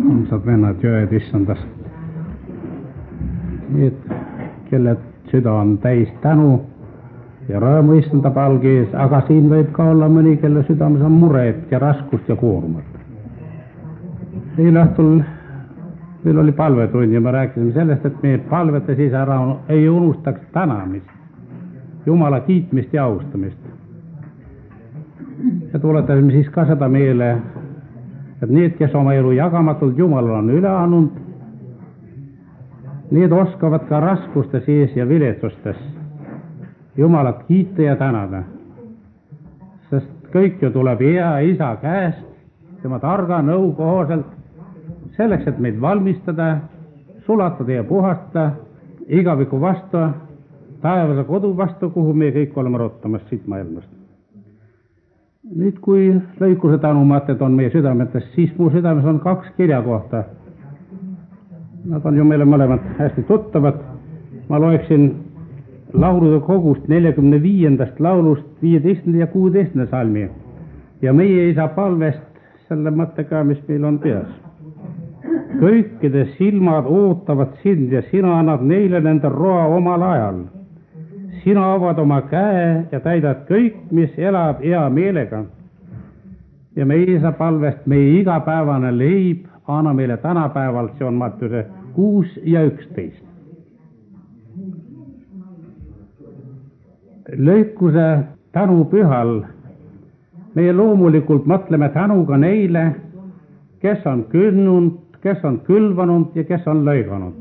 armsad vennad, jõed issandas. Need, kelle süda on täis tänu ja rõõmu issanda palge ees, aga siin võib ka olla mõni, kelle südames on muret ja raskust ja koormat. Eile õhtul meil oli palvetund ja me rääkisime sellest, et meie palvete siis ära ei unustaks tänamist, Jumala kiitmist ja austamist. Ja tuletasime siis ka seda meele, et need, kes oma elu jagamatult Jumalale on üle andnud, need oskavad ka raskuste sees ja viletsustes Jumalat kiita ja tänada. Sest kõik ju tuleb hea isa käest, tema targa nõu kohaselt, selleks, et meid valmistada, sulatada ja puhastada igaviku vastu, taevase kodu vastu, kuhu me kõik oleme rottamas siit maailmast. Nüüd, kui lõikuse tänumaated on meie südametes, siis mu südames on 2 kirjakohta. Nad on ju meile mõlemad hästi tuttavad. Ma loeksin laulude kogust 45. laulust 15. ja 16. salmi ja meie isa palvest selle mõttega, mis meil on peas. Kõikide silmad ootavad sind ja sina annad neile nende roa omal ajal. Sina avad oma käe ja täidad kõik, mis elab hea meelega. Ja meie isa palvest meie igapäevane leib anna meile tänapäeval, see on Mattiuse 6 ja 11. Lõikuse tänupühal meie loomulikult mõtleme tänuga neile, kes on künnund, kes on külvanud ja kes on lõiganud.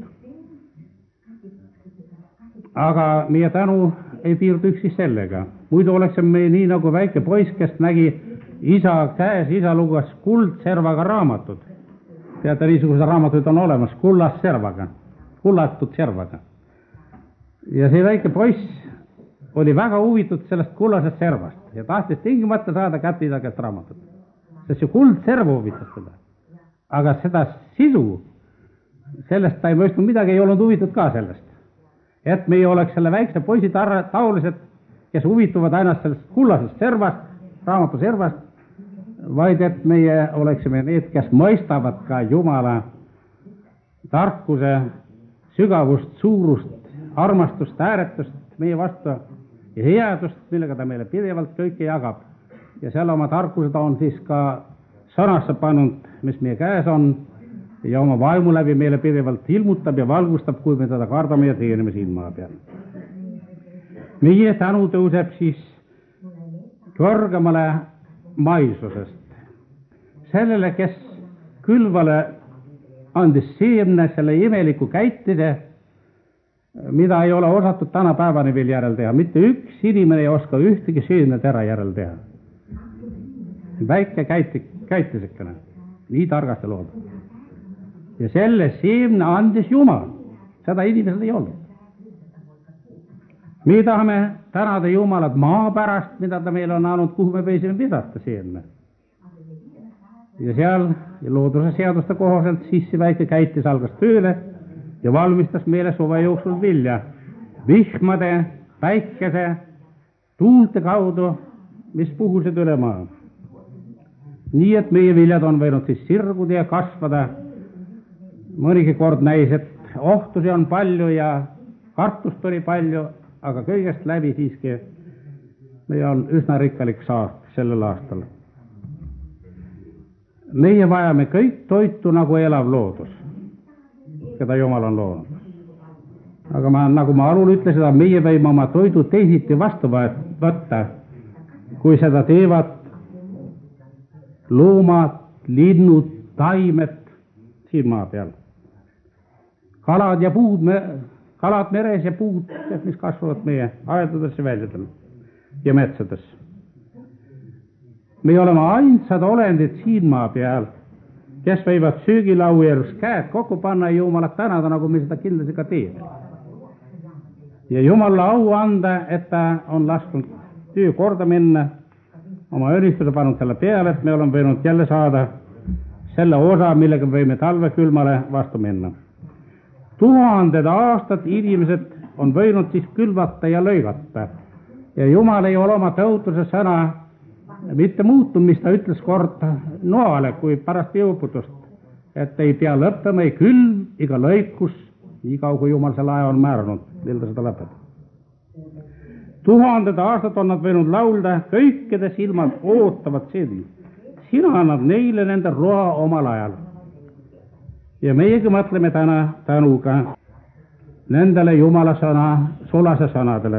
Aga meie tänu ei piirdu üksi sellega. Muidu oleksime me nii nagu väike poiss, kes nägi isa käes, isa luges kuldservaga raamatud. Teate, niisugused raamatud on olemas, kullast servaga, kullatud servaga. Ja see väike poiss oli väga huvitud sellest kullasest servast ja tahtis tingimata saada kätte isa käest raamatut. Sest see kuldserv huvitas seda. Aga seda sisu, sellest ta ei mõistnud midagi, ei olnud huvitud ka sellest. Et me ei oleks selle väikse poisi taolised, kes huvituvad ainult sellest kullasest servast, raamatu servast, vaid et meie oleksime need, kes mõistavad ka Jumala tarkuse, sügavust, suurust, armastust, ääretust meie vastu ja headust, millega ta meile pidevalt kõike jagab. Ja selle oma tarkuse ta on siis ka sõnasse pannud, mis meie käes on, ja oma vaimu läbi meile pidevalt ilmutab ja valgustab, kui me teda kardame ja teenime siin maa peal. Meie tänu tõuseb siis kõrgemale maisusest. Sellele, kes külvale andis seemne selle imeliku käitide, mida ei ole osatud tänapäevani veel järel teha. Mitte üks inimene ei oska ühtegi seemnet ära järel teha. Väike käitisekene, nii targasti loodud. Ja selle seemne andis Jumal. Seda inimesed ei olnud. Me tahame tänada Jumalat maa pärast, mida ta meile on andnud, kuhu me võisime visata seemne. Ja seal looduse seaduste kohaselt siis see väike käitis algas tööle ja valmistas meile suve jooksul vilja. Vihmade, päikese, tuulte kaudu, mis puhusid üle maa. Nii, et meie viljad on võinud siis sirguda ja kasvada. Mõnigi kord näis, et ohtusi on palju ja kartust oli palju, aga kõigest läbi siiski meie on üsna rikkalik saak sellel aastal. Meie vajame kõik toitu nagu elav loodus, keda Jumal on loonud. Aga nagu ma alul ütlesin, meie võime oma toidu teisiti vastu võtta, kui seda teevad loomad, linnud, taimed siin maa peal. Kalad ja puud, kalad meres ja puud, mis kasvavad meie aedades ja väljadel ja metsades. Me oleme ainsad olendid siin maa peal, kes võivad söögilau järgus käed kokku panna ja Jumalat tänada, nagu me seda kindlasti ka teeme. Ja Jumala au anda, et ta on lasknud töö korda minna, oma õnnistuse pannud selle peale, et me oleme võinud jälle saada selle osa, millega võime talve külmale vastu minna. 1000 aastat inimesed on võinud siis külvata ja lõigata. Ja Jumal ei ole oma tõotuse sõna mitte muutunud, mis ta ütles kord Noale, kui pärast jõuputust et ei pea lõppema ei külm ega lõikus, nii kaua kui Jumal selle aja on määranud, mil ta seda lõpetab. 1000 aastat on nad võinud laulda, kõikide silmad ootavad sind. Sina annad neile nende roa omal ajal. Ja meiegi mõtleme täna tänuga nendele Jumala sõna, sulase sõnadele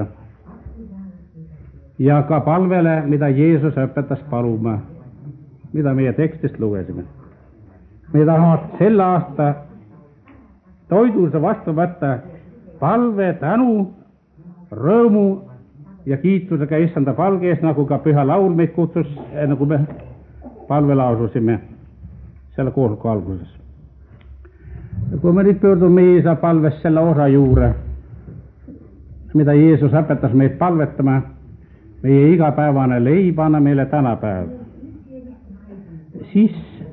ja ka palvele, mida Jeesus õpetas paluma, mida meie tekstist lugesime. Me tahame selle aasta toiduse vastu võtta palve, tänu, rõõmu ja kiitusega issanda palge ees, nagu ka püha laul meid kutsus, enne kui me palve laususime selle koosoleku alguses. Kui me nüüd pöördume Jeesa palves selle osa juurde, mida Jeesus õpetas meid palvetama, meie igapäevane leib anna meile tänapäev, siis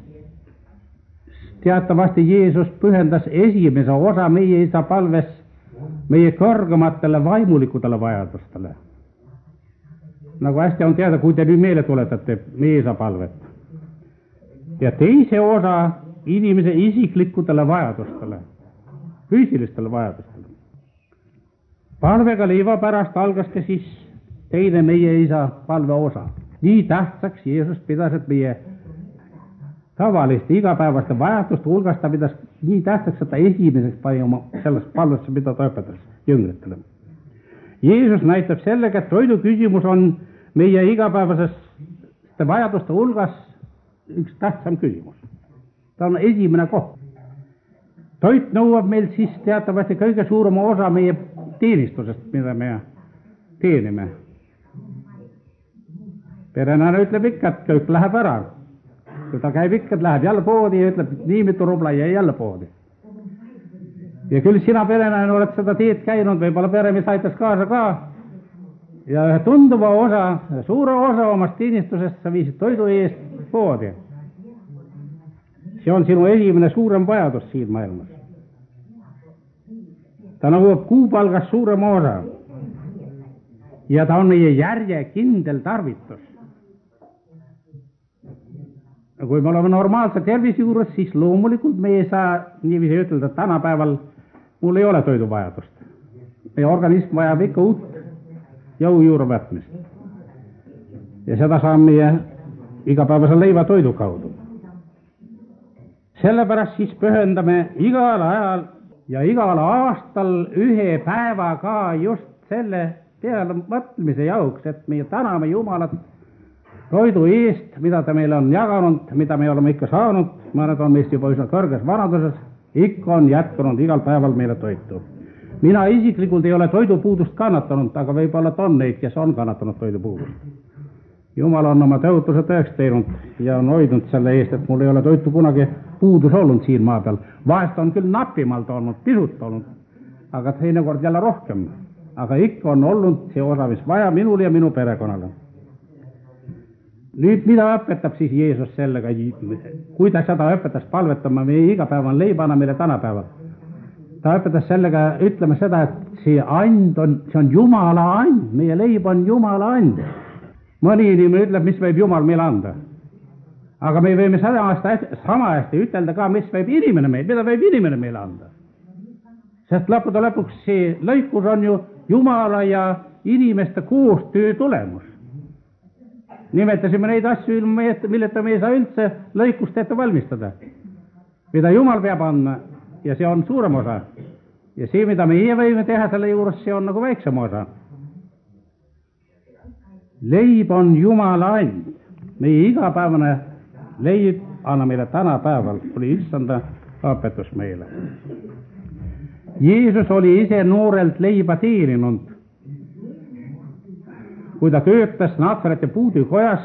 teatavasti Jeesus pühendas esimese osa meie isa palves meie kõrgematele vaimulikudele vajadustele. Nagu hästi on teada, kui te nüüd meile tuletate meie isa palvet. Ja teise osa inimese isiklikudele vajadustele, füüsilistele vajadustele. Palvega leiva pärast algaski siis teine meie isa palve osa. Nii tähtsaks Jeesus pidas, et meie tavaliste igapäevaste vajaduste hulgast ta pidas nii tähtsaks, et ta esimeseks pani oma sellest palvesse, mida ta õpetas jüngritele. Jeesus näitab sellega, et toidu küsimus on meie igapäevaste vajaduste hulgas üks tähtsam küsimus. Ta on esimene koht. Toit nõuab meil siis teatavasti kõige suurema osa meie teenistusest, mida me teenime. Perenäärne ütleb ikka, et kõik läheb ära. Kui ta käib ikka, et läheb jälle poodi ja ütleb, nii mitu rubla ja jälle poodi. Ja küll sina perenäärne oled seda teed käinud, võib-olla peremees aitas kaasa ka. Ja ühe tunduva osa, suure osa omast teenistusest sa viisid toidu eest poodi. See on sinu esimene suurem vajadus siin maailmas. Ta nõuab kuupalgast suurema osa. Ja ta on meie järjekindel tarvitus. Kui me oleme normaalse tervise juures, siis loomulikult me ei saa niiviisi ütelda, et tänapäeval mul ei ole toiduvajadust. Meie organism vajab ikka uut jõu juurde võtmist. Ja seda saame meie igapäevase leiva toidu kaudu. Sellepärast siis pühendame igal ajal ja igal aastal ühe päeva ka just selle peale mõtlemise jauks, et me täname Jumalat toidu eest, mida ta meile on jaganud, mida me oleme ikka saanud, mõned on meist juba üsna kõrges vanaduses, ikka on jätkunud igal päeval meile toitu. Mina isiklikult ei ole toidupuudust kannatanud, aga võib-olla on neid, kes on kannatanud toidupuudust. Jumal on oma tõotuse tõeks teinud ja on hoidnud selle eest, et mul ei ole toitu kunagi puudus olnud siin maa peal. Vahest on küll napimalt olnud, pisut olnud, aga teinekord jälle rohkem. Aga ikka on olnud see osa, mis vaja minule ja minu perekonnale. Nüüd, mida õpetab siis Jeesus sellega? Kui ta seda õpetas palvetama meie igapäevan leibana meile tänapäeval? Ta õpetas sellega, ütleme seda, et see and on, see on Jumala and, meie leib on Jumala and. Mõni inimene ütleb, mis võib Jumal meile anda. Aga me võime sama hästi ütelda ka, mis võib inimene meile, mida võib inimene meile anda. Sest lõppude lõpuks see lõikus on ju Jumala ja inimeste koostöö tulemus. Nimetasime neid asju, milleta me ei saa üldse lõikust ette valmistada. Mida Jumal peab andma, ja see on suurem osa. Ja see, mida meie võime teha selle juures, see on nagu väiksem osa. Leib on Jumala and. Meie igapäevane leib anna meile tänapäeval, oli issanda õpetus meile. Jeesus oli ise noorelt leiba teeninud. Kui ta töötas Natsareti puudikojas,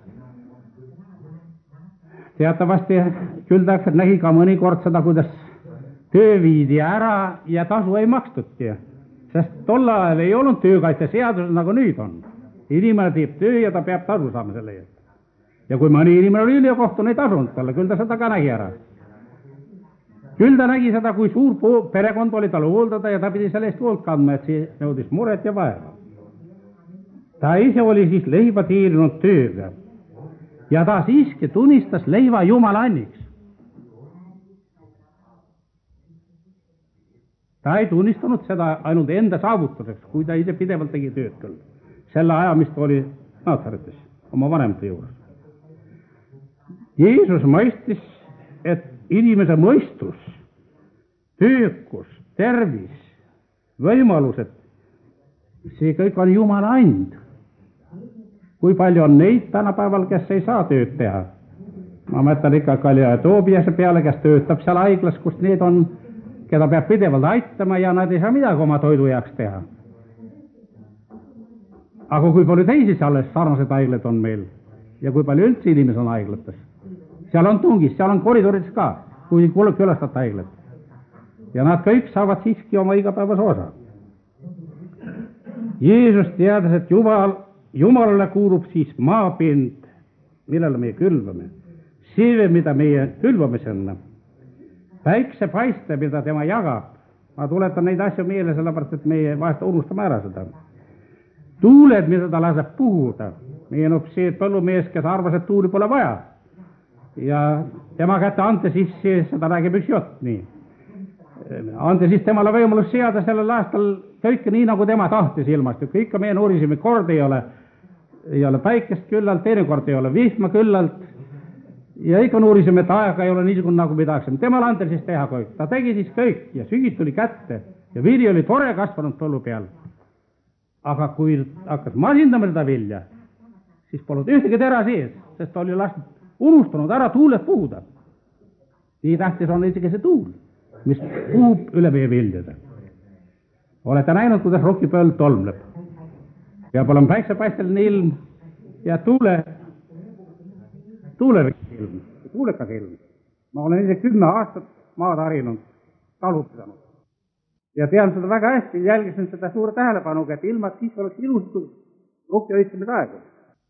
teatavasti küll ta nägi ka mõnikord seda, kuidas töö viidi ära ja tasu ei makstudki. Sest tol ajal ei olnud töökaitse seadus nagu nüüd on. Inimene teeb töö ja ta peab tasu saama selle eest. Ja kui mõni inimene oli ülikohtune, ei tasunud talle, küll ta seda ka nägi ära. Küll ta nägi seda, kui suur perekond oli tal hooldada ja ta pidi selle eest hoolt kandma, et see nõudis muret ja vaeva. Ta ise oli siis leiba teeninud tööga ja ta siiski tunnistas leiva Jumala anniks. ta ei tunnistanud seda ainult enda saavutuseks, kui ta ise pidevalt tegi tööd küll. Selle aja, mis ta oli Naatsaretis, oma vanemate juures. Jeesus mõistis, et inimese mõistus, töökus, tervis, võimalused, see kõik on Jumala and. Kui palju on neid tänapäeval, kes ei saa tööd teha? Ma mõtlen ikka Kalja Toobiase peale, kes töötab seal haiglas, kus need on, keda peab pidevalt aitama ja nad ei saa midagi oma toidu jaoks teha. Aga kui palju teisi alles sarnased haiglad on meil ja kui palju üldse inimesed on haiglates? Seal on tungis, seal on koridorides ka, kui külastada haiglat. Ja nad kõik saavad siiski oma igapäevase osa. Jeesus teadas, et Jumalale kuulub siis maapind, millele meie külvame. Sieve, mida meie külvame sinna. Päikse paiste, mida tema jagab. Ma tuletan neid asju meele, sellepärast, et meie vahest unustame ära seda. Tuuled, mida ta laseb puhuda. Meenub see põllumees, kes arvas, et tuuli pole vaja. Ja tema kätte ante siis seda räägib üks jutt nii. Ante siis temale võimalus seada sellel aastal kõike nii, nagu tema tahtis ilmast. Kõike meie nuurisime, kord ei ole päikest küllalt, teine kord ei ole vihma küllalt. Ja ikka nuurisime, et aega ei ole niisugune, nagu me tahaksime. Temal ante siis teha kõik. Ta tegi siis kõik ja sügis tuli kätte ja vili oli tore kasvanud põllu peal. Aga kui hakkas masindama seda vilja, siis polnud ühtegi tera sees, sest oli unustanud ära tuulet puhuda. Nii tähtis on isegi see tuul, mis puhub üle meie viljade. Olete näinud, kuidas rokipööl tolmleb. Ja pole päiksepaisteline ilm ja tuulekas ilm. Ma olen ise 10 aastat maad harinud, talupidanud. Ja tean seda väga hästi, jälgisin seda suure tähelepanuga, et ilmad siis oleks ilustatud rukki õitsemise aegu.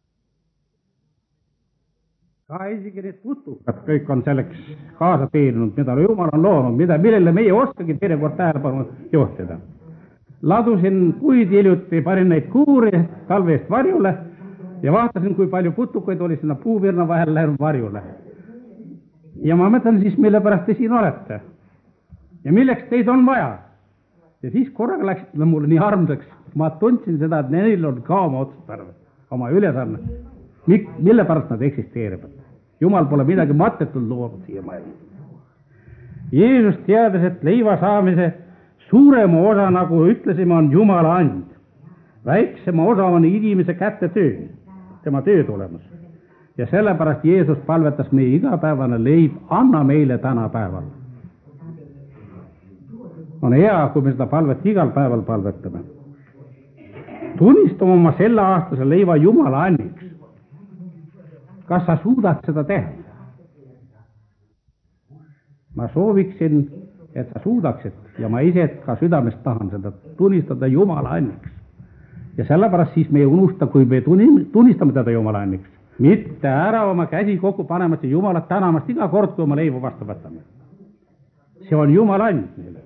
Ka isegi need putukad kõik on selleks kaasa teeninud, mida Jumal on loonud, millele meie oskagi teinekord tähelepanu juhtida. Ladusin puid hiljuti, panin neid kuuri talve eest varjule ja vaatasin, kui palju putukaid oli sinna puuvirna vahel läinud varjule. Ja ma mõtlen siis, mille pärast te siin olete ja milleks teid on vaja. Ja siis korraga läksid mulle nii armsaks, ma tundsin seda, et neil on ka oma otstarve, oma ülesanne. Mille pärast nad eksisteerivad? Jumal pole midagi mattetult loonud siia maailma. Jeesus teadas, et leiva saamise suurema osa, nagu ütlesime, on Jumala and. Väiksema osa on inimese kätte töö, tema töö tulemus. Ja sellepärast Jeesus palvetas meie igapäevane leib, anna meile tänapäeval. On hea, kui me seda palvet igal päeval palvetame. Tunnistame oma selle aastase leiva Jumala anniks. Kas sa suudad seda teha? Ma sooviksin, et sa suudaksid ja ma ise ka südamest tahan seda tunnistada Jumala anniks. Ja sellepärast siis me ei unusta, kui me tunnistame teda Jumala anniks. Mitte ära oma käsi kokku panemast ja Jumalat tänamast iga kord, kui oma leiva vastu võtame. See on Jumala and meile.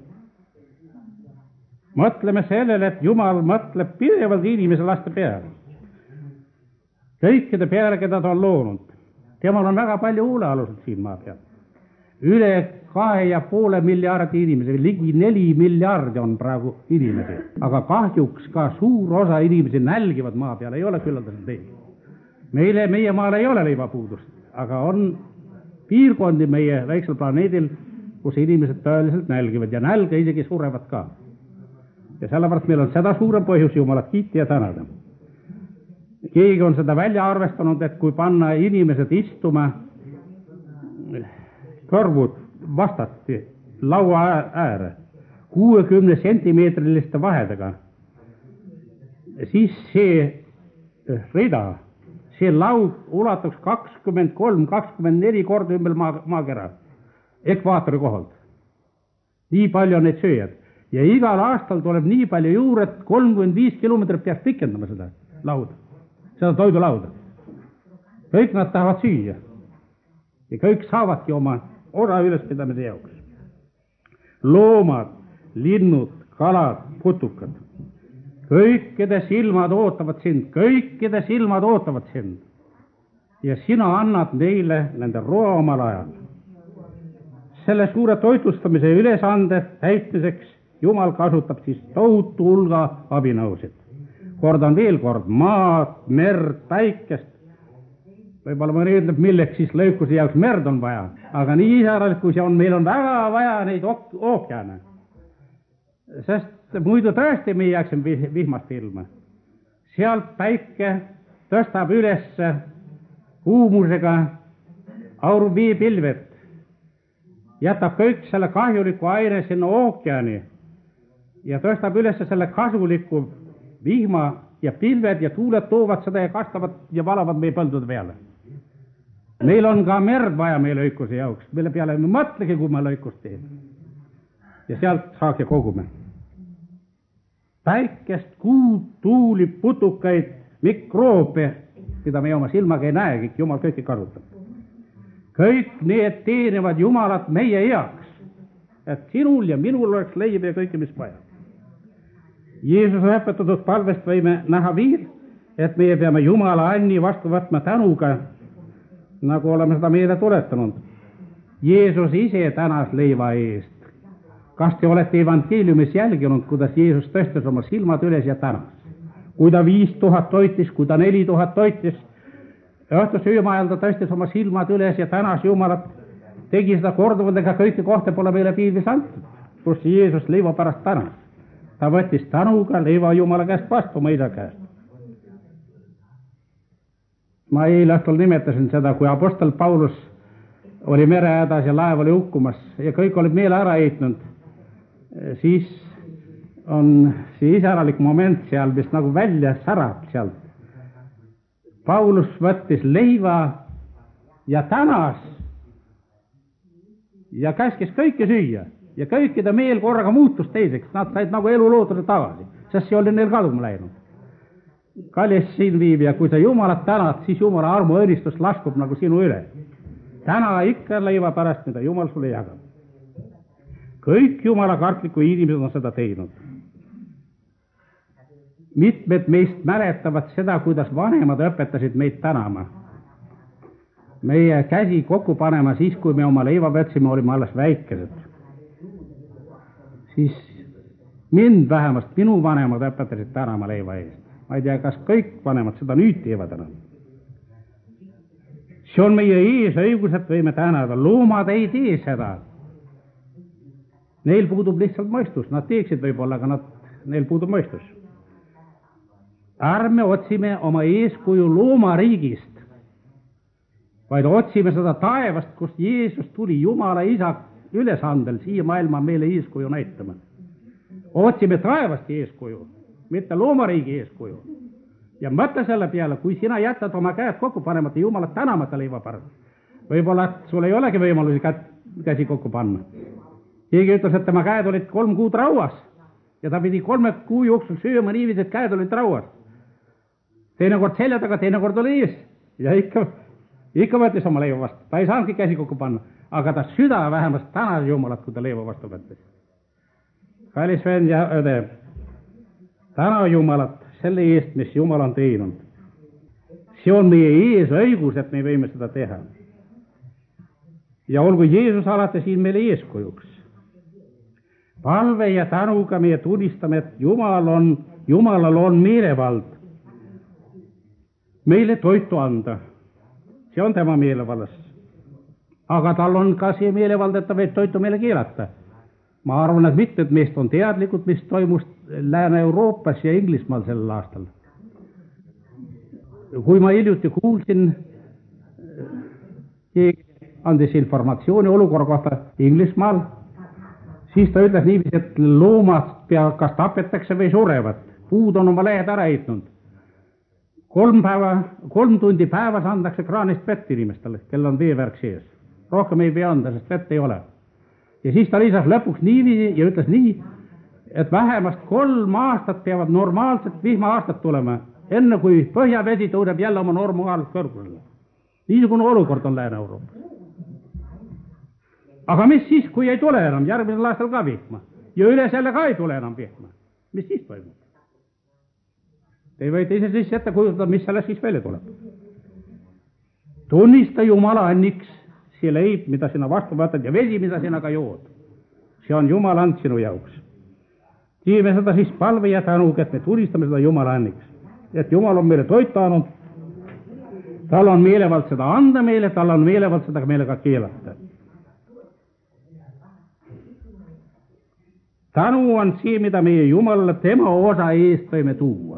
Mõtleme sellele, et Jumal mõtleb pidevalt inimese laste peale. Kõikide peale, keda ta on loonud. Temal on väga palju huulealused siin maa peal. Üle 2,5 miljardi inimesi, ligi 4 miljardi on praegu inimesi. Aga kahjuks ka suur osa inimesi nälgivad maa peal, ei ole küllaldaselt leib. Meie maal ei ole leivapuudust, aga on piirkondi meie väiksel planeedil, kus inimesed tõeliselt nälgivad ja nälga isegi surevad ka. Ja sellepärast meil on seda suurem põhjus Jumalat kiita ja tänada. Keegi on seda välja arvestanud, et kui panna inimesed istuma kõrvud vastati laua ääre 60 sentimeetriliste vahedega, siis see rida, see laud ulatuks 23-24 korda ümber maakera ekvaatori kohalt. Nii palju on neid sööjad. Ja igal aastal tuleb nii palju juurde, et 35 kilomeetrit peaks pikendama seda lauda, seda toidulauda. Kõik nad tahavad süüa. Ja kõik saavadki oma osa ülespidamise jaoks. Loomad, linnud, kalad, putukad. Kõikide silmad ootavad sind. Ja sina annad neile nende roa omal ajal. Selle suure toitlustamise ülesande täitmiseks Jumal kasutab siis tohutu hulga abinõusid. Kordan veel kord, maad, merd, päikest. Võib-olla mõni ütleb, milleks siis lõikuse jaoks merd on vaja, aga nii iseäralik kui see on, meil on väga vaja neid ookeane. Sest muidu tõesti me jääksime vihmast ilma. Sealt päike tõstab üles kuumusega auruviipilvet, jätab kõik selle kahjuliku aine sinna ookeani ja tõstab üles selle kasuliku vihma ja pilved ja tuuled toovad seda ja kastavad ja valavad meie põldude peale. Meil on ka merd vaja meie lõikuse jaoks, mille peale me mõtlegi, kui me lõikust teeme. Ja sealt saake kogume. Päikest, kuud, tuuli, putukaid, mikroobe, mida me oma silmaga ei näe, kõik Jumal kõiki kasutab. Kõik need teenivad Jumalat meie heaks, et sinul ja minul oleks leib ja kõike, mis vaja. Jeesuse õpetatud palvest võime näha veel, et meie peame Jumala anni vastu võtma tänuga, nagu oleme seda meile tuletanud. Jeesus ise tänas leiva eest. Kas te olete evangeeliumis jälginud, kuidas Jeesus tõstas oma silmad üles ja tänas? Kui ta 5000 toitis, kui ta 4000 toitis, õhtusööma ajal ta tõstas oma silmad üles ja tänas Jumalat, tegi seda korduvalt, ega kõiki kohta pole meile piiblis antud, kus Jeesus leiva pärast tänas. Ta võttis tänuga leiva Jumala käest vastu, oma isa käest. Ma eile õhtul nimetasin seda, kui apostel Paulus oli merehädas ja laev oli hukkumas ja kõik olid meele ära heitnud, siis on see iseäralik moment seal, mis nagu välja särab sealt. Paulus võttis leiva ja tänas ja käskis kõike süüa ja kõikide meel korraga muutus teiseks. Nad said nagu elulooduse tagasi, sest see oli neil kaduma läinud. Kallis siin viibija, kui sa Jumalat tänad, siis Jumala armu õnnistus laskub nagu sinu üle. Täna ikka leiva pärast, mida Jumal sulle jagab. Kõik Jumala kartliku inimesed on seda teinud. Mitmed meist mäletavad seda, kuidas vanemad õpetasid meid tänama. Meie käsi kokku panema siis, kui me oma leiva võtsime, olime alles väikesed. Siis mind vähemast, minu vanemad õpetasid tänama leiva eest. Ma ei tea, kas kõik vanemad seda nüüd teevad enam. See on meie eesõigus, et võime tänada. Loomad ei tee seda. Neil puudub lihtsalt mõistus. Nad teeksid võib-olla, aga neil puudub mõistus. Ärme otsime oma eeskuju loomariigist, vaid otsime seda taevast, kust Jeesus tuli Jumala isa ülesandel siia maailma meile eeskuju näitama. Otsime taevast eeskuju, mitte loomariigi eeskuju. Ja mõtle selle peale, kui sina jätad oma käed kokku panemata Jumalat tänamata leiva pärast. Võib-olla sul ei olegi võimalusi käsi kokku panna. Keegi ütles, et tema käed olid 3 kuud rauas ja ta pidi 3 kuu jooksul sööma niiviisi, et käed olid rauas. Teinekord selja taga, teinekord oli ees ja ikka võttis oma leiva vastu. Ta ei saanudki käsi kokku panna, aga ta süda vähemast tänas Jumalat, kui ta leiva vastu võttis. Kallis vend ja õde, täna Jumalat selle eest, mis Jumal on teinud. See on meie eesõigus, et me võime seda teha. Ja olgu Jeesus alati siin meile eeskujuks. Palve ja tänuga meie tunnistame, et Jumalal on meelevald meile toitu anda. See on tema meelevallas. Aga tal on ka see meelevald, et ta võib toitu meile keelata. Ma arvan, et mitmed meist on teadlikud, mis toimus Lääne-Euroopas ja Inglismaal sellel aastal. Kui ma hiljuti kuulsin, keegi andis informatsiooni olukorra kohta Inglismaal, siis ta ütles niiviisi, et loomad kas tapetakse või surevad. Puud on oma lehed ära heitnud. 3 tundi päevas andakse kraanist vett inimestele, kel on veevärk sees. Rohkem ei pea anda, sest vett ei ole. Ja siis ta lisas lõpuks niiviisi ja ütles nii, et vähemast 3 aastat peavad normaalselt vihma-aastad tulema, enne kui põhjavesi tõudeb jälle oma normaalselt kõrgusele. Niisugune olukord on Lääne-Euroopas. Aga mis siis, kui ei tule enam järgmisel aastal ka vihma? Ja üle selle ka ei tule enam vihma. Mis siis toimub? Te võite ise siis ette kujutada, mis sellest siis välja tuleb. Tunnista Jumala anniks see leib, mida sina vastu võtad ja vesi, mida sina ka jood. See on Jumal and sinu jaoks. Teeme seda siis palve ja tänuga, et me tulistame seda Jumala õnniks. Et Jumal on meile toitu andnud, tal on meelevald seda anda meile, tal on meelevald seda meile ka keelata. Tänu on see, mida meie Jumalale tema osa eest võime tuua.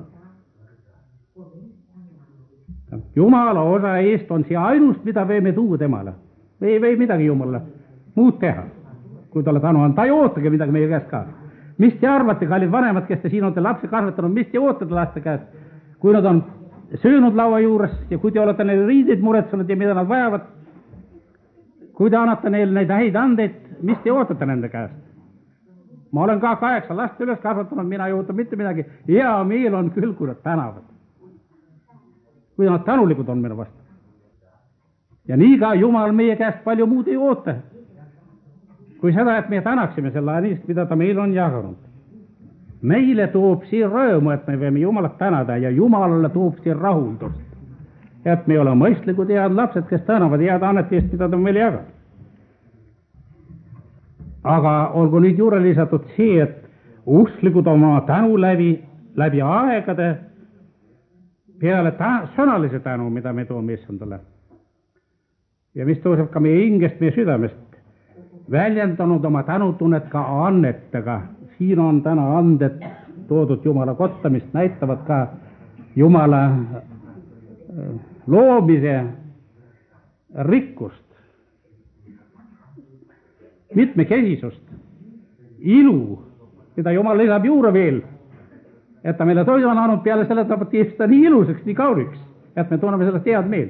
Jumala osa eest on see ainust, mida võime tuua temale. Me ei või midagi Jumalale muud teha, kui talle tänu on. Ta ei ootagi midagi meie käest ka. Mis te arvate, kallid vanemad, kes te siin olete lapse kasvatanud, mis te ootate laste käest, kui nad on söönud laua juures ja kui te olete neile riideid muretsenud ja mida nad vajavad, kui te annate neile neid häid andeid, mis te ootate nende käest? Ma olen ka 8 last üles kasvatanud, mina ei oota mitte midagi. Hea meel on küll, kui nad tänavad. Kui nad tänulikud on minu vastu. Ja nii ka Jumal meie käest palju muud ei oota. Kui seda, et me tänaksime selle ainist, mida ta meil on jaganud. Meile toob siin rõõmu, et me võime Jumalat tänada ja Jumalale toob siin rahuldust. Et me oleme mõistlikud head lapsed, kes tänavad head annetist, mida ta meile jagab. Aga olgu nüüd juurde lisatud see, et usklikud oma tänu läbi aegade peale sõnalise tänu, mida me toome issandale. Ja mis tõuseb ka meie hingest, meie südamest, väljendanud oma tänutunnet ka annetega. Siin on täna anded toodud Jumala kotta, mis näitavad ka Jumala loomise rikkust, mitmekesisust, ilu, mida Jumal lisab juurde veel, et ta meile toidu on andnud peale selle, ta teeb seda nii ilusaks, nii kauniks, et me tunneme sellest head meelt.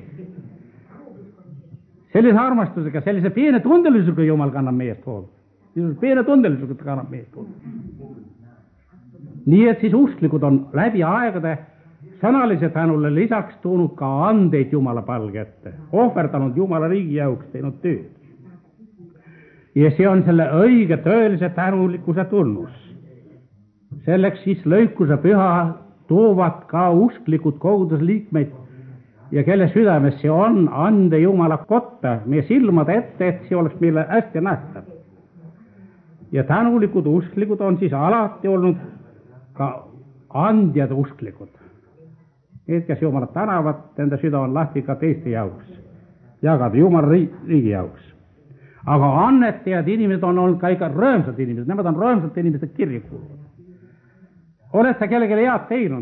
Sellise armastusega, sellise piene tundelisuga Jumal kannab meest hoolt. Piene tundelisuga ta kannab meest hoolt. Nii et siis usklikud on läbi aegade sõnalise tänule lisaks toonud ka andeid Jumala palge ette, ohverdanud Jumala riigi jaoks teinud tööd. Ja see on selle õige tõelise tänulikkuse tunnus. Selleks siis lõikuse püha toovad ka usklikud kogudusliikmeid ja kelle südames see on ande Jumala kotta meie silmade ette, et see oleks meile hästi nähtav. Ja tänulikud usklikud on siis alati olnud ka andjad usklikud. Need, kes Jumalat tänavad, nende süda on lahti ka teiste jaoks, jagada Jumala riigi jaoks. Aga annetajad inimesed on olnud ka ikka rõõmsad inimesed, nemad on rõõmsad inimesed kirjikuud. Oled sa kellelegi head teinud?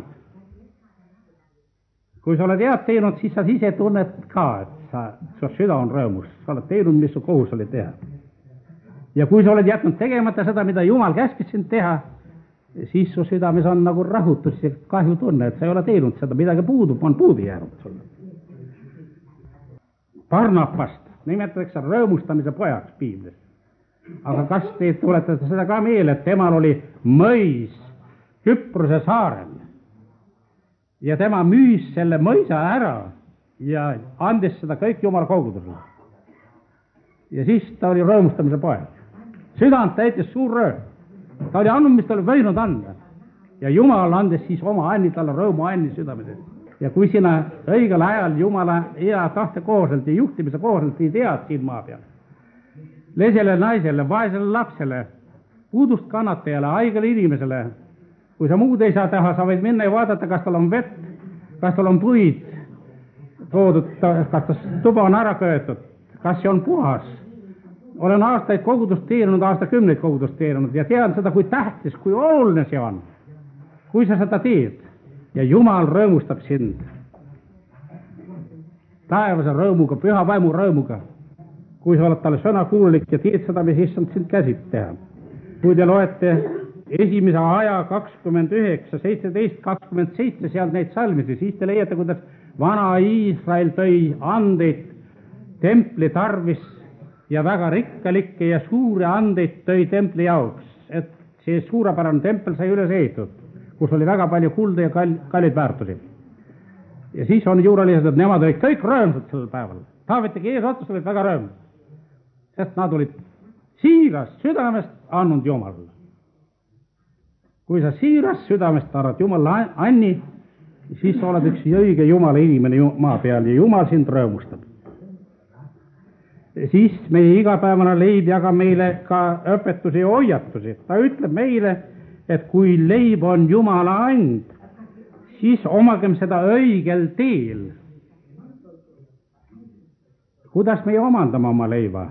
Kui sa oled head teinud, siis sa ise tunned ka, et su süda on rõõmus. Sa oled teinud, mis su kohus oli teha. Ja kui sa oled jätnud tegemata seda, mida Jumal käskis sind teha, siis su südames on nagu rahutus ja kahju tunne, et sa ei ole teinud seda, midagi puudub, on puudu jäänud sulle. Barnabast nimetatakse rõõmustamise pojaks piiblis. Aga kas te tuletate seda ka meelde, et temal oli mõis Küprose saarel ja tema müüs selle mõisa ära ja andis seda kõik Jumala kogudusele. Ja siis ta oli rõõmustamise poeg. Südant täitis suur rõõm. Ta oli andnud, mis ta oli võinud anda. Ja Jumal andis siis oma anni talle rõõmu anni südames. Ja kui sina õigel ajal Jumala hea tahte kohaselt ja juhtimise kohaselt ei tead siin maa peal, lesele naisele, vaesele lapsele, puudust kannatajale, haigele inimesele, kui sa muud ei saa teha, sa võid minna ja vaadata, kas tal on vett, kas tal on puid toodud, kas tuba on ära köetud, kas see on puhas. Olen aastaid kogudust teenunud, aastakümneid kogudust teenunud ja tean seda, kui tähtis, kui oluline see on, kui sa seda teed. Ja Jumal rõõmustab sind taevase rõõmuga, püha vaimu rõõmuga, kui sa oled talle sõna kuulik ja teed seda, mis issand sind käsib teha. Kui te loete esimese aja 29, 17, 27 sealt neid salmisi, siis te leiate, kuidas vana Iisrael tõi andeid templi tarvis ja väga rikkalikke ja suuri andeid tõi templi jaoks, et see suurepärane tempel sai üles ehitatud, kus oli väga palju kulda ja kallid väärtusi. Ja siis on juuralised, et nemad olid kõik rõõmsad sellel päeval. Taavetiga eesotsas olid väga rõõmsad, sest nad olid siirast südamest andnud Jumalale. Kui sa siirast südamest arvad Jumala anni, siis sa oled üks õige Jumala inimene maa peal ja Jumal sind rõõmustab. Siis meie igapäevane leib jagab meile ka õpetusi ja hoiatusi. Ta ütleb meile, et kui leib on Jumala and, siis omagem seda õigel teel. Kuidas meie omandame oma leiva?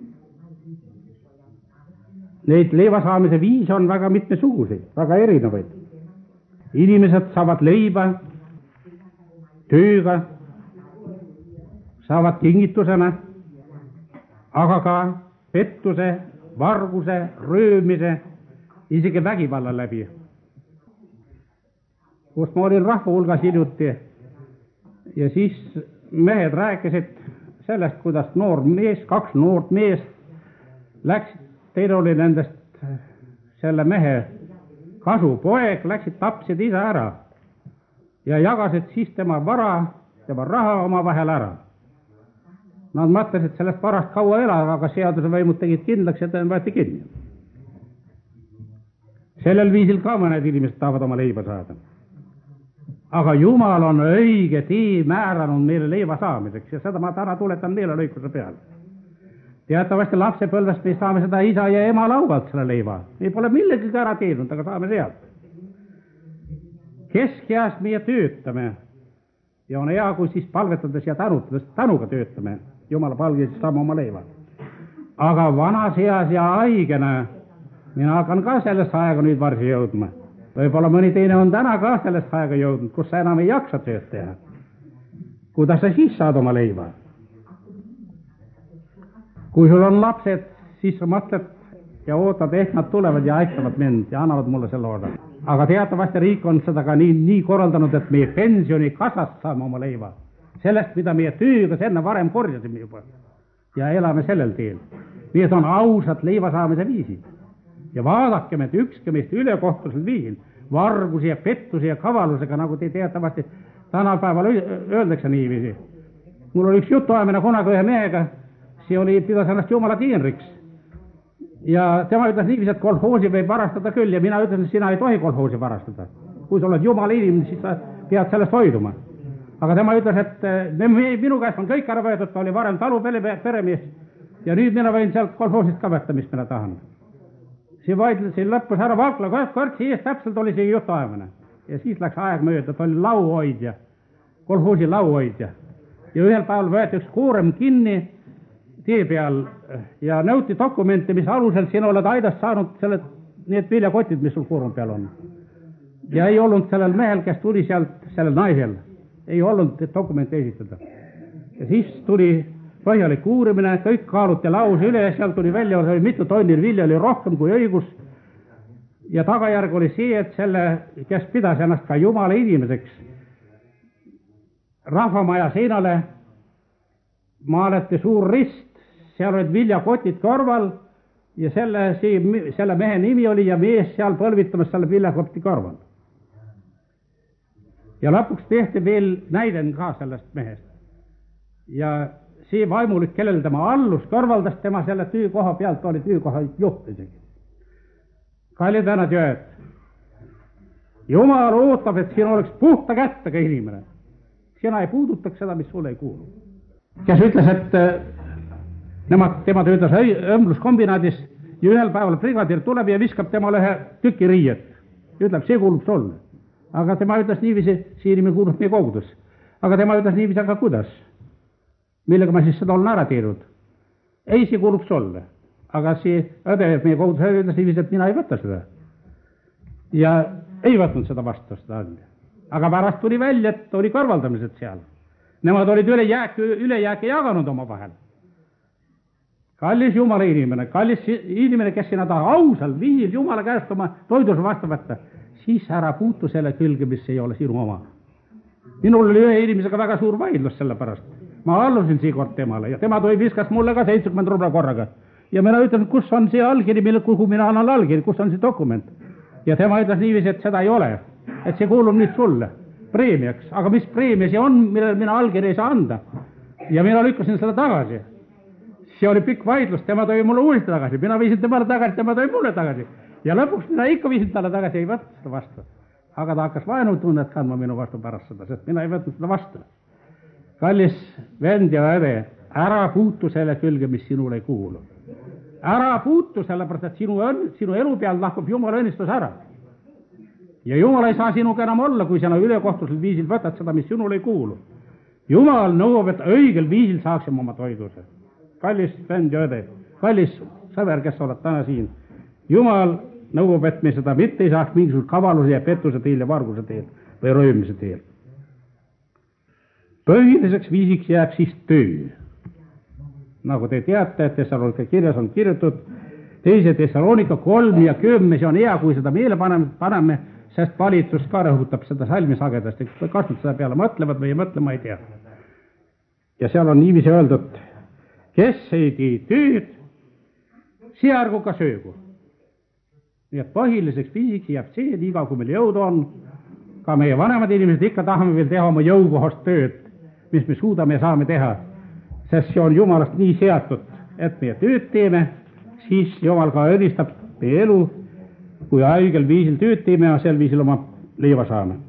Neid leiva saamise viis on väga mitmesuguseid, väga erinevaid. Inimesed saavad leiba tööga, saavad kingitusena, aga ka pettuse, varguse, röömise, isegi vägivalla läbi. Kus ma olin rahva hulgas hiljuti ja siis mehed rääkisid sellest, kuidas noor mees, 2 noort meest läksid, teil oli nendest selle mehe kasupoeg, läksid, tapsid isa ära ja jagasid siis tema vara, tema raha oma vahel ära. Nad mõtlesid sellest varast kaua elada, aga seaduse võimud tegid kindlaks ja ta võeti kinni. Sellel viisil ka mõned inimesed tahavad oma leiba saada. Aga Jumal on õige tee määranud meile leiva saamiseks ja seda ma täna tuletan meile lõikuse peale. Teatavasti lapsepõlvest me saame seda isa ja ema lauvalt selle leiva. Me pole millegi ära teinud, aga saame sealt. Keskeas meie töötame ja on hea, kui siis palvetades ja tänuga töötame. Jumala palge siis saame oma leiva. Aga vanas eas ja haigena mina hakkan ka sellest aega nüüd varsi jõudma. Võib-olla mõni teine on täna ka sellest aega jõudnud, kus sa enam ei jaksa tööd teha. Kuidas sa siis saad oma leiva? Kui sul on lapsed, siis sa mõtled ja ootad, ehk nad tulevad ja aitavad mind ja annavad mulle selle oda. Aga teatavasti riik on seda ka nii korraldanud, et meie pensioni kassast saame oma leiva. Sellest, mida meie tööga enne varem korjasime juba. Ja elame sellel teel. Need on ausad leiva saamise viisid. Ja vaadakem, et ükski meist ülekohtusel viisil vargusi ja pettusi ja kavalusega, nagu te teatavasti tänapäeval öeldakse niiviisi. Mul oli üks jutuajamine kunagi ühe mehega, see pidas ennast Jumala teenriks. Ja tema ütles niiviisi, et kolhoosi võib varastada küll ja mina ütlesin, et sina ei tohi kolhoosi varastada. Kui sa oled Jumala inimene, siis sa pead sellest hoiduma. Aga tema ütles, et minu käest on kõik ära võetud, ta oli varem talu peremees ja nüüd mina võin sealt kolhoosist ka võtta, mis mina tahan. See vaidlesin lõppus ära Valkla kõrtsi ees, täpselt oli see jutuajamine. Ja siis läks aeg mööda, ta oli lauhoidja, kolhoosi lauhoidja. Ja ühel päeval võeti üks koorem kinni tee peal ja nõuti dokumente, mis alusel siin oled aidast saanud need viljakotid, mis sul koorem peal on. Ja ei olnud sellel mehel, kes tuli sealt, sellel naisel, ei olnud dokumente esitada. Ja siis tuli põhjalik uurimine, kõik kaaluti laus üle, seal tuli välja, oli mitu tonni vilja, oli rohkem kui õigus. Ja tagajärg oli see, et selle, kes pidas ennast ka Jumala inimeseks, rahvamaja seinale maaleti suur rist, seal olid viljakotid kõrval ja selle mehe nimi oli ja mees seal põlvitamas selle viljakoti kõrval. Ja lõpuks tehti veel näiden ka sellest mehest. Ja see vaimulik, kellel tema allus, kõrvaldas tema selle töökoha pealt, oli töökoha juht isegi. Kallid vennad ja ööd. Jumal ootab, et siin oleks puhta kättega inimene. Sina ei puudutaks seda, mis sulle ei kuulu. Kes ütles, et tema töötas õmbluskombinaadis ja ühel päeval brigadir tuleb ja viskab temale ühe tüki riiet. Ütleb, see kuulub sulle. Aga tema ütles niiviisi, see inimene kuulub meie kogudus. Aga tema ütles niiviisi, aga kuidas? Millega ma siis seda olen ära teinud? Ei, see kuulub sulle. Aga see õde meie kogudus ütles niiviisi, et mina ei võta seda. Ja ei võtnud seda vastu seda anda. Aga pärast tuli välja, et oli kõrvaldamised seal. Nemad olid ülejääki jaganud oma vahel. Kallis Jumala inimene, kes sinna taha ausal viisil Jumala käest oma toidus vastu võtta, siis ära puutu selle külge, mis ei ole sinu oma. Minul oli ühe inimesega väga suur vaidlus selle pärast. Ma allusin siikord temale ja tema viskas mulle ka 70 rubla korraga. Ja mina ütlen, kus on see allkiri, kuhu mina annan allkiri, kus on see dokument. Ja tema ütles niiviisi, et seda ei ole, et see kuulub nüüd sulle preemiaks. Aga mis preemia see on, millel mina allkiri ei saa anda? Ja mina lükkasin seda tagasi. See oli pikk vaidlus, tema tõi mulle uuesti tagasi. Mina viisin temale tagasi, tema tõi mulle tagasi. Ja lõpuks mina ikka viisin talle tagasi, ei võtta seda vastu. Aga ta hakkas vaenutunnet kandma minu vastu pärast seda, sest mina ei võtnud seda vastu. Kallis vend ja õde, ära puutu selle külge, mis sinule ei kuulu. Ära puutu sellepärast, et sinu elu peal lahkub Jumala õnnistus ära. ja Jumal ei saa sinuga enam olla, kui sina ülekohtusel viisil võtad seda, mis sinule ei kuulu. Jumal nõuab, et õigel viisil saaksime oma toiduse. Kallis vend ja õde, kallis sõber, kes oled täna siin. Jumal nõuab, et me seda mitte ei saaks mingisuguse kavaluse ja pettuse teel ja varguse teel või röömise teel. Põhiliseks viisiks jääb siis töö. Nagu te teate, et Thessalonika kirjas on kirjutatud 2. Thessalonika 3 ja 10, see on hea, kui seda meele paneme, sest valitsus ka rõhutab seda salmi sagedasti. Kas nad seda peale mõtlevad või ei mõtle, ma ei tea. Ja seal on niiviisi öeldud, kes ei tee tööd, see ärgu ka söögu. Nii et põhiliseks viisiks jääb see, et iga kui meil jõudu on, ka meie vanemad inimesed ikka tahame veel teha oma jõukohast tööd, mis me suudame ja saame teha, sest see on Jumalast nii seatud, et meie tööd teeme, siis Jumal ka õnnistab meie elu, kui õigel viisil tööd teeme ja sel viisil oma leiva saame.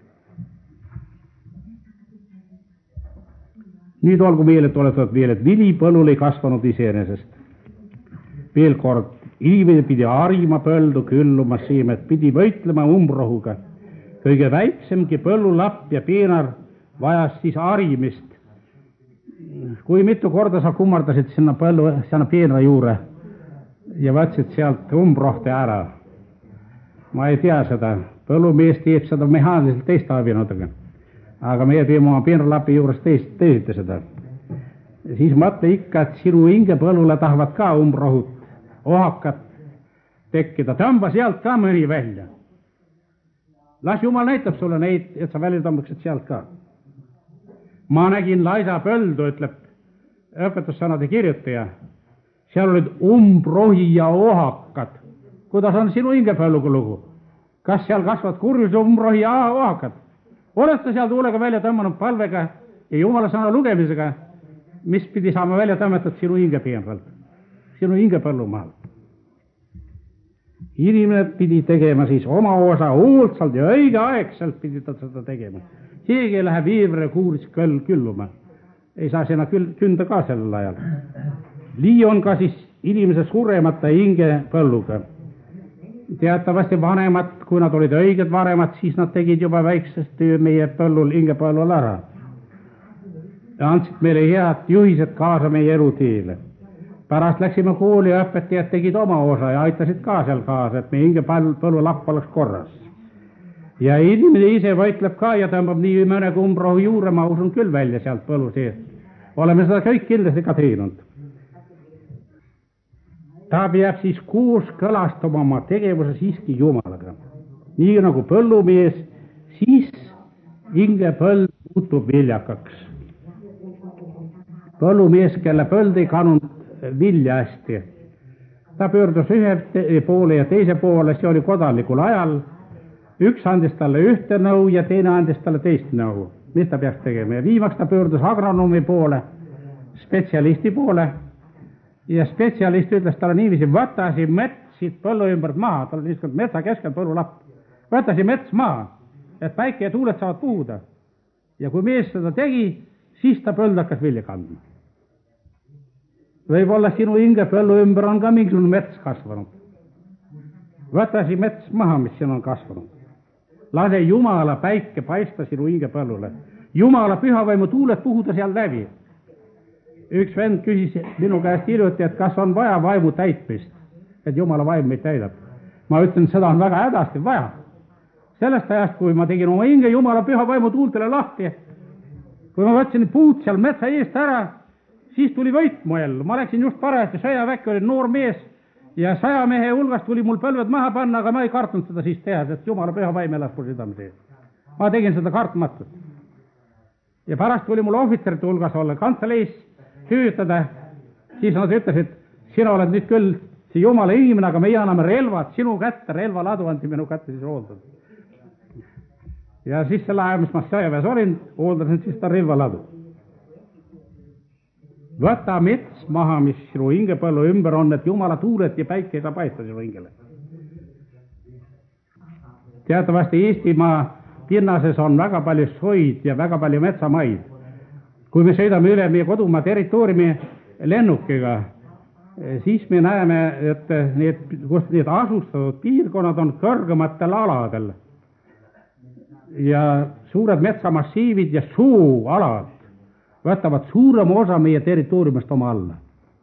Nüüd olgu meile tuletatud veel, et vili põllul ei kasvanud iseenesest. Veel kord, inimene pidi harima põldu, külluma siimet, pidi võitlema umbrohuga. Kõige väiksemgi põllulapp ja peenar vajas siis harimist. Kui mitu korda sa kummardasid sinna peenra juure ja võtsid sealt umbrohte ära. Ma ei tea seda. Põllumees teeb seda mehaaniliselt teist avinudega. Aga meie teeme oma peenralapi juures teisite seda. Siis mõtle ikka, et sinu hingepõllule tahavad ka umbrohud, ohakad tekkida. Tõmba sealt ka mõni välja. Las Jumal näitab sulle neid, et sa välja tõmbaksid sealt ka. Ma nägin laisa põldu, ütleb õpetussõnade kirjutaja. Seal olid umbrohi ja ohakad. Kuidas on sinu hingepõlluga lugu? Kas seal kasvad kurjus, umbrohi ja ohakad? Oled sa seal tuulega välja tõmmanud palvega ja Jumala sõna lugemisega, mis pidi saama välja tõmmatud sinu hingepeenralt, sinu hingepõllumaal? Inimene pidi tegema siis oma osa hoolsalt ja õigeaegselt pidi ta seda tegema. Keegi läheb iivre kuuris külluma. Ei saa sinna künda ka sellel ajal. Lii on ka siis inimese suremata hingepõlluga. Teatavasti vanemad, kui nad olid õiged vanemad, siis nad tegid juba väiksest töö meie hingepõllul ära. Ja andsid meile head juhised kaasa meie eluteele. Pärast läksime kooli ja õpetajad tegid oma osa ja aitasid ka seal kaasa, et meie hingepõllulapp oleks korras. Ja inimene ise võitleb ka ja tõmbab nii mõne umbrohu juure, ma usun küll välja sealt põllu sees. Oleme seda kõik kindlasti ka teinud. Ta peab siis kooskõlastama oma tegevuse siiski Jumalaga. Nii nagu põllumees, siis hingepõld muutub viljakaks. Põllumees, kelle põld ei kannud vilja hästi. Ta pöördus ühe poole ja teise poole, see oli kodanikul ajal. Üks andis talle ühte nõu ja teine andis talle teist nõu. Mis ta peaks tegema? Ja viimaks ta pöördus agronoomi poole, spetsialisti poole. Ja spetsialist ütles talle niiviisi, võta si mets siit põllu ümbert maha, tal niisugune metsa keskel põllulapp. Võta si mets maha, et päike ja tuuled saavad puhuda. Ja kui mees seda tegi, siis ta põld hakkas vilja kandma. Võib-olla sinu hingepõllu ümber on ka mingisugune mets kasvanud. Võta si mets maha, mis siin on kasvanud. Lase Jumala päike paista sinu hingepõllule. Jumala pühavaimu tuuled puhuda seal läbi. Üks vend küsis minu käest hiljuti, et kas on vaja vaimu täitmist, et Jumala vaim meid täidab. Ma ütlen, seda on väga hädasti vaja. Sellest ajast, kui ma tegin oma hinge Jumala püha vaimu tuultele lahti, kui ma võtsin puud seal metsa eest ära, siis tuli võit mu ellu. Ma läksin just parajasti sõjaväkke, olin noor mees ja 100 mehe hulgast tuli mul põlved maha panna, aga ma ei kartnud seda siis teha, sest Jumala püha vaim elas mul südame sees. Ma tegin seda kartmatult. Ja pärast tuli mul ohvitserite hulgas olla kantseleis hüütada, siis nad ütlesid, sina oled nüüd küll see Jumala inimene, aga meie anname relvad sinu kätte, relvaladu anti minu kätte siis hooldada. Ja siis selle aja, mis ma sõjaväes olin, hooldasin siis ta relvaladu. Võta mets maha, mis sinu hingepõllu ümber on, et Jumala tuulet ja päike ei saa paista sinu hingele. Teatavasti Eestimaa pinnases on väga palju soid ja väga palju metsamaid. Kui me sõidame üle meie kodumaa territooriumi lennukiga, siis me näeme, et need asustatud piirkonnad on kõrgematel aladel. ja suured metsamassiivid ja suualad võtavad suurema osa meie territooriumist oma alla.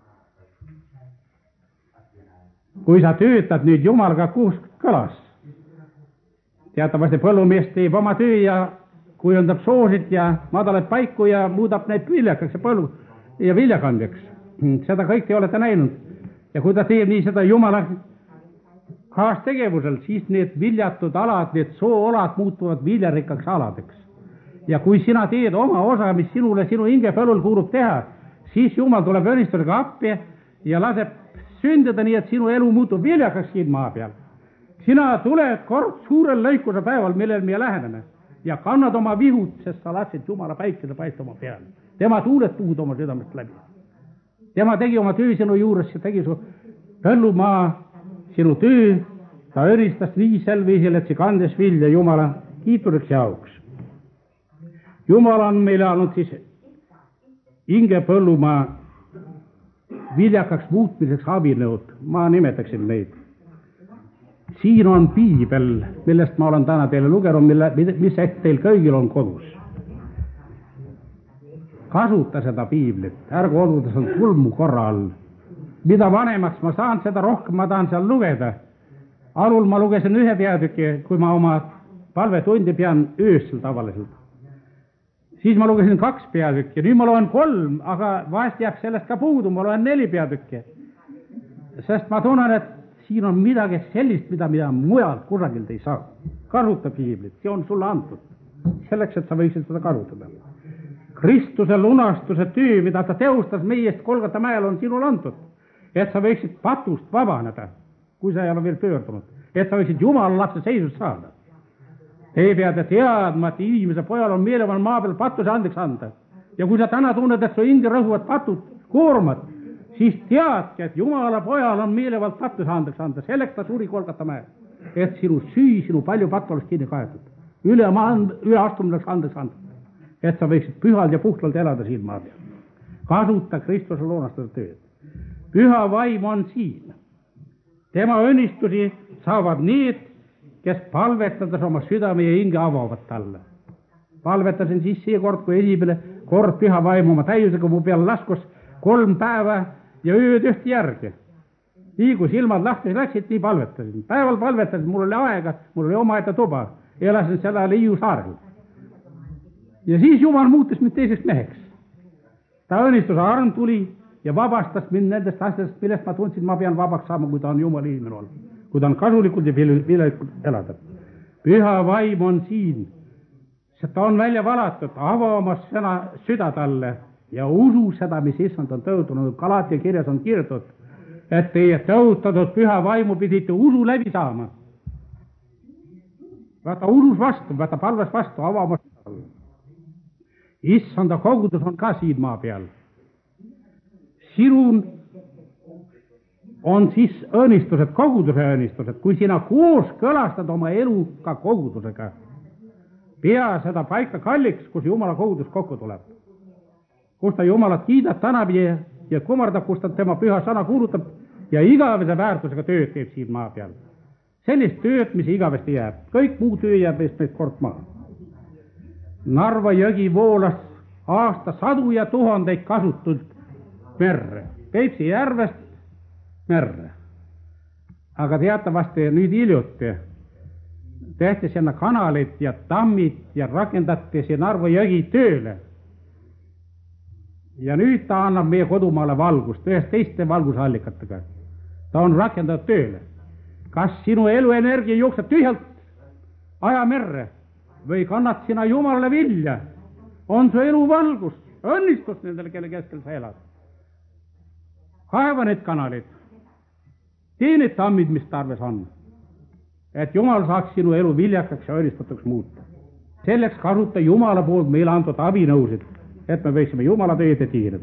Kui sa töötad nüüd Jumalaga Kuuskõlas, teatavasti põllumees teeb oma töö ja kujundab soosid ja madalad paiku ja muudab neid viljakaks ja viljakandjaks. Seda kõike olete näinud. Ja kui ta teeb nii seda Jumala kaastegevusel, siis need viljatud alad, need sooalad muutuvad viljarikkaks aladeks. Ja kui sina teed oma osa, mis sinule sinu hingepõllul kuulub teha, siis Jumal tuleb õnnistusega appi ja laseb sündida nii, et sinu elu muutub viljakaks siin maa peal. Sina tuled kord suurel lõikuse päeval, millel me läheneme ja kannad oma vihud, sest sa lasid Jumala päikese paistama peale. Tema tuuled puhud oma südamest läbi. Tema tegi oma töö sinu juures ja tegi su põllumaa sinu töö. Ta õnnistas nii sel viisil, et see kandes vilja Jumala kiituseks ja auks. Jumal on meile andnud siis hingepõllumaa viljakaks muutmiseks abinõud. Ma nimetaksin neid. Siin on piibel, millest ma olen täna teile lugenud, mis ehk teil kõigil on kodus. Kasuta seda piiblit, ärge oduda seal kulmu korra all. Mida vanemaks ma saan, seda rohkem ma tahan seal lugeda. Alul ma lugesin 1 peatüki, kui ma oma palvetundi pean öösel tavaliselt. Siis ma lugesin 2 peatükki, nüüd ma loen 3, aga vahest jääb sellest ka puudu, ma loen 4 peatükki. Sest ma tunnen, et siin on midagi sellist, mida mujalt kusagilt ei saa. Kasuta piiblit, see on sulle antud. Selleks, et sa võiksid seda kasutada. Kristuse lunastuse töö, mida ta teostas meieest Golgota mäel, on sinul antud. Et sa võiksid patust vabaneda, kui sa ei ole veel pöördunud. Et sa võiksid Jumala lapse seisust saada. Te peate teadma, et inimese pojal on meeleval maa peal patuse andeks anda. Ja kui sa täna tunned, et su hinge rõhuvad patud koormad, siis teadki, et Jumala pojal on meelevalt patuse andeks anda. Selleks ta suri Golgota mäel. Et sinu süü, sinu palju pattu oleks kinni kaetud. Üle astumine oleks andeks anda. Et sa võiksid pühalt ja puhtalt elada siin maa peal. Kasuta Kristuse lunastuse tööd. Püha vaim on siin. Tema õnnistusi saavad need, kes palvetades oma südame ja hinge avavad talle. Palvetasin siis seekord, kui esimene kord püha vaim oma täiusega mu peale laskus 3 päeva ja ööd ühte järgi. Nii kui silmad lahti läksid, nii palvetasin. Päeval palvetasin, mul oli aega, mul oli omaette tuba. Elasin selle Liiu saarel. Ja siis Jumal muutis mind teiseks meheks. Ta õnnistus arm tuli ja vabastas mind nendest asjadest, millest ma tundsin, ma pean vabaks saama, kui ta on Jumala inimene olnud. Kui ta on kasulikult ja viljalikult elada. Püha vaim on siin. Ta on välja valatud, ava oma süda talle ja usu seda, mis issand on tõotunud. Galatia kirjas on kirjutatud, et teie tõotatud püha vaimu pidite usu läbi saama. Vaata usus vastu, vaata palves vastu, ava oma süda talle. Issanda kogudus on ka siin maa peal. Sinun on siis õnnistused, koguduse õnnistused, kui sina koos kõlastad oma elu ka kogudusega. Pea seda paika kalliks, kus Jumala kogudus kokku tuleb. Kus ta Jumalat kiidab, tänab ja kummardab, kus ta tema püha sõna kuulutab ja igavese väärtusega tööd teeb siin maa peal. Sellist tööd, mis igavesti jääb. Kõik muu töö jääb meist kord maa. Narva jõgi voolas aasta 100 ja 1000 kasutult merre. Peipsi järvest merre. Aga teatavasti nüüd hiljuti tehti sinna kanalid ja tammid ja rakendati see Narva jõgi tööle. Ja nüüd ta annab meie kodumaale valgust, ühest teiste valgusallikatega. Ta on rakendatud tööle. Kas sinu eluenergia jookseb tühjalt aja merre või kannad sina Jumalale vilja? On su elu valgus, õnnistus nendele, kelle keskel sa elad. Kaeva need kanalid. Tee need tammid, mis tarves on. Et Jumal saaks sinu elu viljakaks ja õnnistatuks muuta. Selleks kasuta Jumala poolt meile antud abinõusid, et me võiksime Jumala tööd tiirida.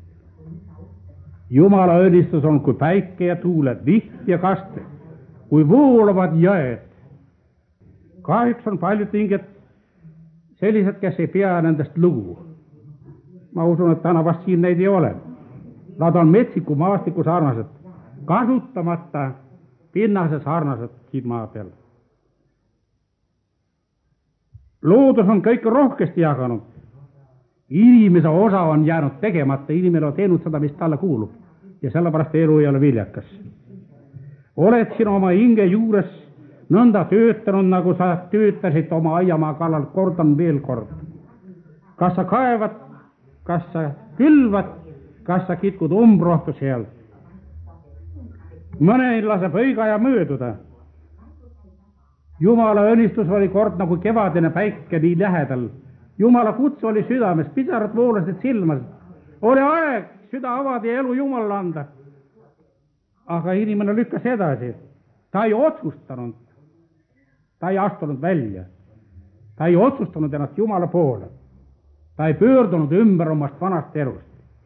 Jumala õnnistus on kui päike ja tuuled, viht ja kaste, kui voolavad jõed. Kahjuks on paljud hinged sellised, kes ei pea nendest lugu. Ma usun, et täna vast siin neid ei ole. Nad on metsiku maastiku sarnased, kasutamata pinnase sarnased siin maa peal. loodus on kõike rohkesti jaganud. Inimese osa on jäänud tegemata, inimene on teinud seda, mis talle kuulub. Ja sellepärast elu ei ole viljakas. Oled siin oma hinge juures nõnda töötanud, nagu sa töötasid oma aiamaa kallal, kordan veel kord. Kas sa kaevad, kas sa külvad, kas sa kitkud umbrohtu seal. Mõne laseb õiga ja mööduda. Jumala õnnistus oli kord nagu kevadine päike nii lähedal. Jumala kutse oli südames, pisarad voolasid silmas. Oli aeg süda avada ja elu Jumalale anda. Aga inimene lükkas edasi. Ta ei otsustanud. Ta ei astunud välja. Ta ei otsustanud ennast Jumala poole. Ta ei pöördunud ümber omast vanast elust.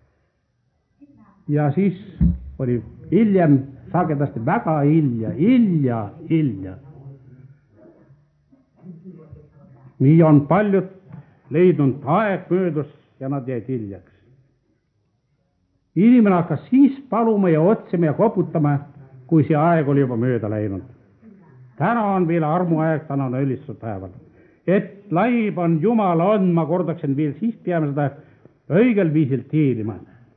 Ja siis oli hiljem sagedasti väga hilja. Nii on paljud leidnud, aeg möödus ja nad jäid hiljaks. Inimene hakkas siis paluma ja otsima ja koputama, kui see aeg oli juba mööda läinud. Täna on veel armuaeg, täna on õlistuspäeval. Et laib on Jumala on, ma kordaksin veel, siis peame seda õigel viisil teenima.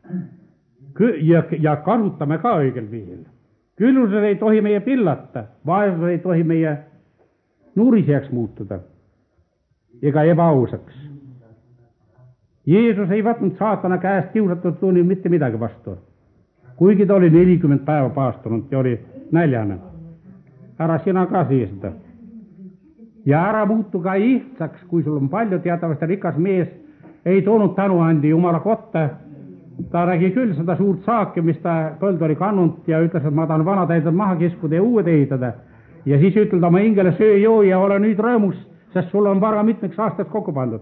Ja kasutame ka õigel viisil. Küllused ei tohi meie pillata, vaesus ei tohi meie nuriseks muutuda ega ebaausaks. Jeesus ei võtnud saatana käest kiusatud tunni mitte midagi vastu, kuigi ta oli 40 päeva paastunud ja oli näljane. Ära sina ka siia seda. Ja ära muutu ka ihtsaks, kui sul on palju teatavasti rikas mees, ei toonud tänuandi Jumala kotta. Ta nägi küll seda suurt saaki, mis ta põld oli kannud ja ütles, et ma tahan vana täidad maha kiskuda ja uued ehitada. Ja siis ütled oma hingele söö joo ja ole nüüd rõõmus, sest sul on vara mitmeks aastaks kokku pandud.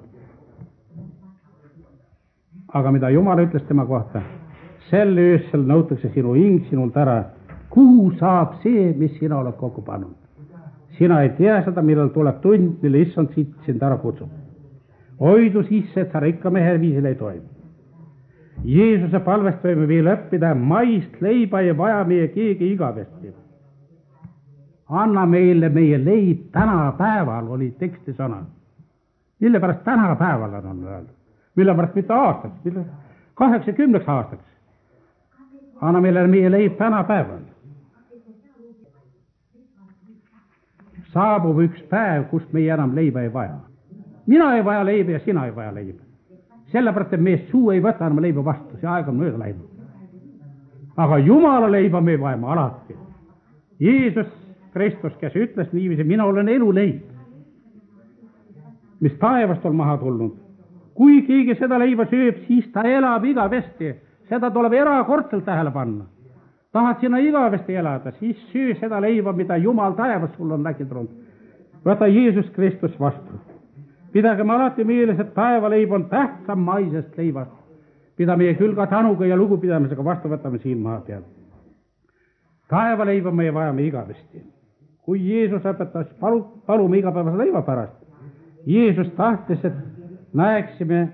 Aga mida Jumal ütles tema kohta? Sel öössel nõutakse sinu hing sinult ära. Kuhu saab see, mis sina oled kokku pannud? Sina ei tea seda, millal tuleb tund, mille issand sind ära kutsub. Hoidu sisse, et sa rikka mehe viisil ei toimi. Jeesuse palvest võime veel õppida, maist leiba ei vaja meie keegi igavesti. Anna meile meie leib tänapäeval, oli teksti sõna. Mille pärast tänapäeval on öeldud? Mille pärast mitte aastaks, 80 aastaks. Anna meile meie leib tänapäeval. Saabub üks päev, kus meie enam leiba ei vaja. Mina ei vaja leiba ja sina ei vaja leiba. Sellepärast, et meie suu ei võta enam leiba vastu, see aeg on mööda läinud. Aga Jumala leiba me vajame alati. Jeesus Kristus, kes ütles niiviisi, mina olen eluleib, mis taevast on maha tulnud. Kui keegi seda leiba sööb, siis ta elab igavesti. Seda tuleb erakordselt tähele panna. Tahad sina igavesti elada, siis söö seda leiba, mida Jumal taevas sul on läkitrunud. Võta Jeesus Kristus vastu. Pidage me alati meeles, et taevaleib on tähtsam maisest leibast, mida meie küll ka tänuga ja lugupidamisega vastu võtame siin maa peal. Taevaleiba me vajame igavesti. Kui Jeesus õpetas, palume igapäevase leiva pärast. Jeesus tahtis, et näeksime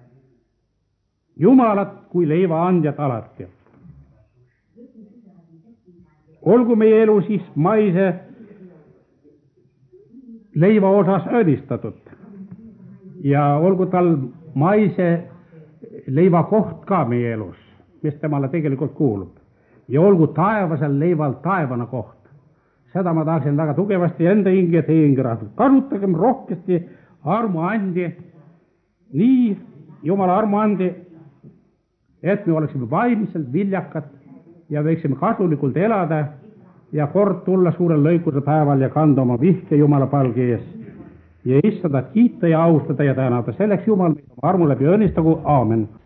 Jumalat kui leiva andjat alati. Olgu meie elu siis maise leiva osas õnnistatud ja olgu tal maise leiva koht ka meie elus, mis temale tegelikult kuulub. Ja olgu taevasel leival taevana koht. Seda ma tahaksin väga tugevasti enda hinge ja teie hinge rahvalt. Kasutagem rohkesti armuandi, nii Jumala armuandi, et me oleksime vaimselt viljakad ja võiksime kasulikult elada ja kord tulla suurel lõikuse päeval ja kanda oma vihke Jumala palge ees ja istada, kiita ja austada ja tänada. Selleks Jumal meid oma armu läbi õnnistagu. Aamen.